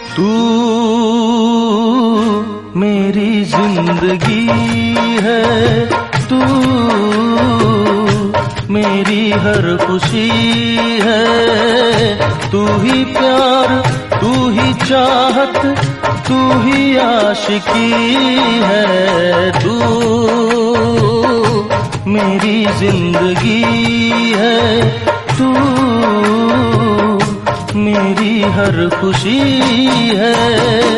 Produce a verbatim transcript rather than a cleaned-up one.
तू मेरी जिंदगी है, तू मेरी हर खुशी है, तू ही प्यार, तू ही चाहत, तू ही आशिकी है। तू मेरी जिंदगी है, तू मेरी हर खुशी है।